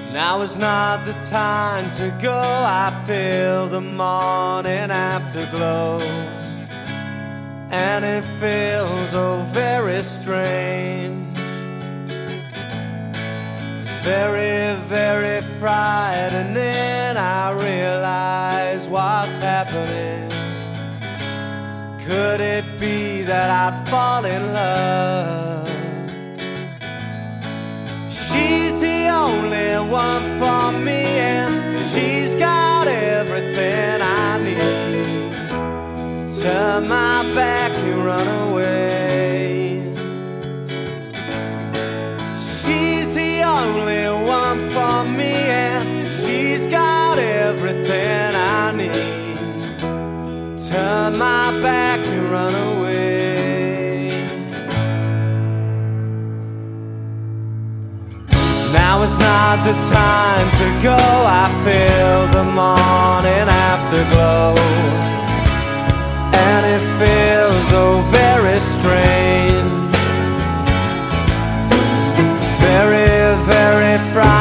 Now is not the time to go. I feel the morning afterglow, and it feels oh very strange. It's very, very frightening. I realize what's happening. Could it be that I'd fall in love? She's the only one for me, and she's got everything I need. Turn my back and run away. She's the only one for me, and she's got everything I need. Turn my back and run away. Now is not the time to go. I feel the morning afterglow, and it feels oh very strange. It's very, very frightening.